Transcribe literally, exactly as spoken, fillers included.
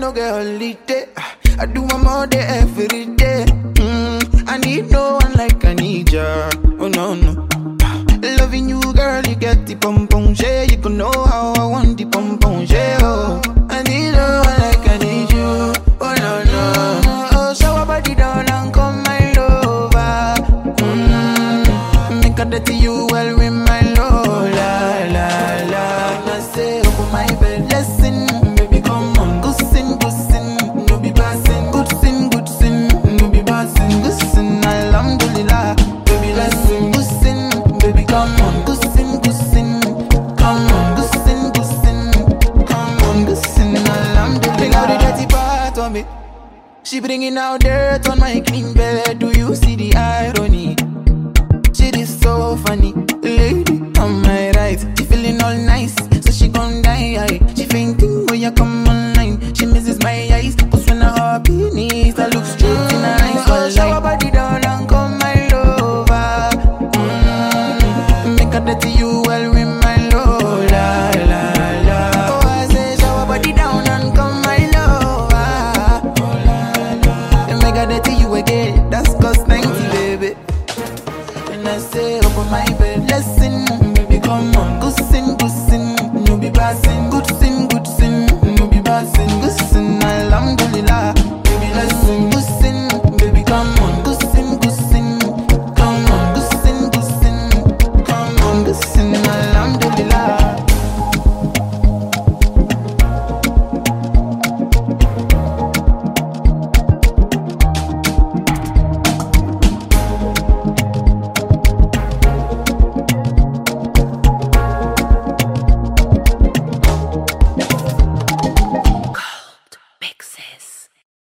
no get holiday. I do my more day every day. Mm, I need no one like I need ya. Oh no no. Loving you, girl, you get the pom pom share. You can know how I want the pom pom share. Oh, I need no one like I need you. Oh no no. Oh, shower body down and come my lover. Mm, make a dirty you well with my love. La la la. I say open my bed, listen, baby, come on, go sin, go sin, no be passing, good sin, good sin, no be passing, good sin, alhamdulillah, baby, listen, good sin, baby, come on, good sin, good sin, come on, good sin, good sin, come on, good sin, alhamdulillah. Bring out the dirty part of me, she bringing out dirt on my clean bed. Do you see the irony? Shit is so funny, lady on my right, she feeling all nice, so she gon' die. She fainting when you come online. She misses my eyes, cause when I hop in knees, I look straight in her eyes. Oh, shower body down and come my lover. Mm, make a dirty you well with my love. La la la. Oh, I say shower body down and come my lover. And make a dirty you again. That's cause ninety, baby. And I say